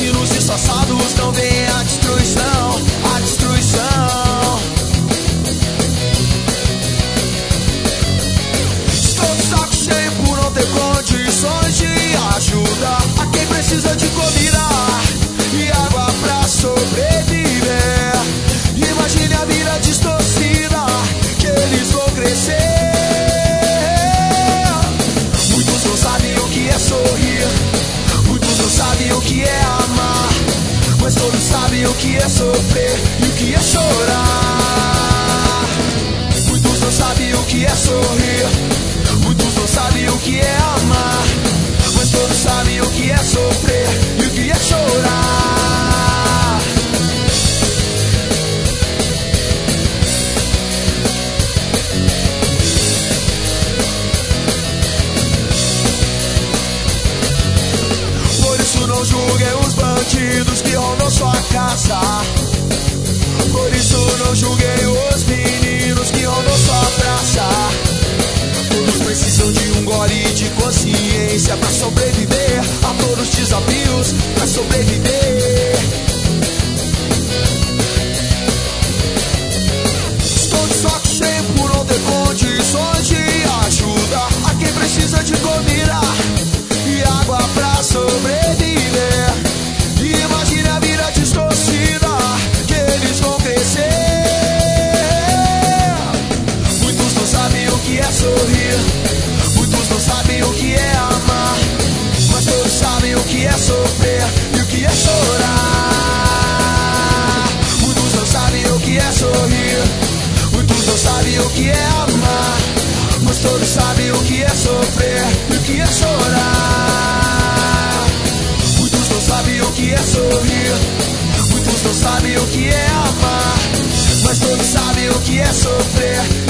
assassinos disfarçados não veem a destruição, a destruição. Estou de saco cheio por não ter condições de ajudar a quem precisa de comida e água pra sobreviver. Imagine a vida distorcida que eles vão crescer. Muitos não sabem o que é sorrir, muitos não sabem o que é amar, mas todos sabem o que é sofrer e o que é chorar. Muitos não sabem o que é sorrir, muitos não sabem o que é amar, mas todos sabem o que é sofrer e o que é chorar. Por isso não julguem os bandidos que rondam sua casa. Por isso não julguem os meninos que rondam sua praça. Todos precisam de um gole de consciência pra sobreviver a todos os desafios, pra sobreviver. Estou de saco cheio por não ter condições de ajudar a quem precisa de comida e água pra sobreviver. Imagine a vida distorcida que eles vão crescer. Muitos não sabem o que é sorrir, muitos não sabem o que é amar, mas todos sabem o que é sofrer e o que é chorar. Muitos não sabem o que é sorrir, muitos não sabem o que é amar, mas todos sabem o que é sofrer e o que é chorar. Muitos não sabem o que é sorrir, muitos não sabem o que é amar, mas todos sabem o que é sofrer